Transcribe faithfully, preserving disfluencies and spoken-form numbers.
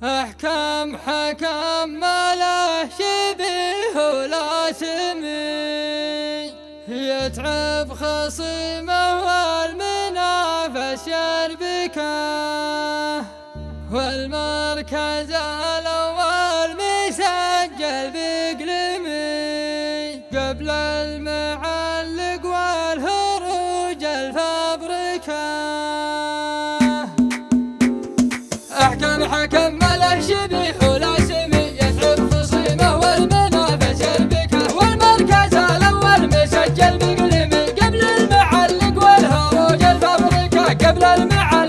أحكم حكم ما له شبيه ولا سمي، يتعب خصيمه والمنافس يربكه، والمركز الأول مسجل بقلمي قبل المعلق والهروج الفبركة. أحكم حكم ما له شبيه ولا سمي، يتعب خصيمه والمنافس يربكه، والمركز الأول مسجل بقلمي قبل المعلق والهروج الفبركة، قبل المعلق